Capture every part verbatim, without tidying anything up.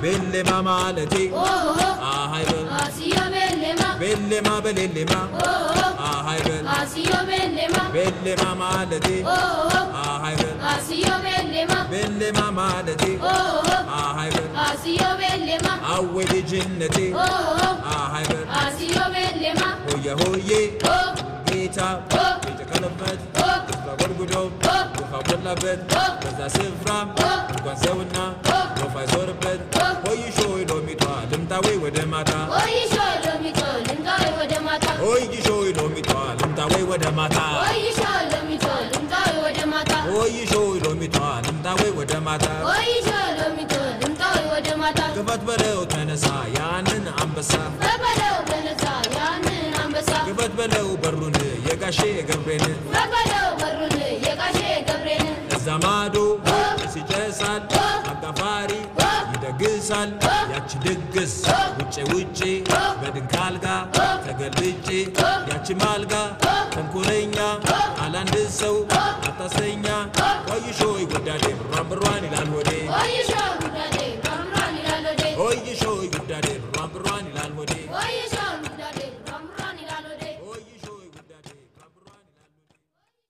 بلما مالتي آه هاي بل آسيو بلما بلما بلما آه هاي بل آسيو بلما بلما مالتي آه هاي بل آسيو بلما بلما مالتي آه هاي بل آسيو بلما أول جنتي آه هاي بل آسيو بلما هويا هويا جيتا جيتا كلمات كفلا غرغدو كفا بلابت بزا سفرام كوان سونا كفا زوربت هوي شوي دوميتوا لمتاوي ودماتا هوي شوي دوميتوا لمتاوي ودماتا هوي شوي دوميتوا لمتاوي ودماتا هوي شوي دوميتوا لمتاوي ودماتا هوي شوي دوميتوا لمتاوي ودماتا هوي شوي دوميتوا لمتاوي ودماتا كفت بلو تنسا يانن أمبسا فبلو تنسا يانن أمبسا كفت بلو برون يقاشي قربين فبلو برون يقاشي قربين الزمادو سيجسال أقفاري يدقسال ياتش دقس وچه وچه بدن كالغا تقلبچه ياتش مالغا تنكولينيا አላንድሰው አታሰኛ ወይሾይ ጉዳዴ ብራብሯን ይላል ወዴ ወይሾይ ጉዳዴ ብራብሯን ይላል ወዴ ወይሾይ ጉዳዴ ብራብሯን ይላል ወዴ ወይሾይ ጉዳዴ ብራብሯን ይላል ወዴ ወይሾይ ጉዳዴ ብራብሯን ይላል ወዴ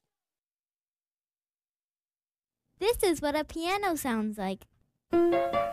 This is what a piano sounds like.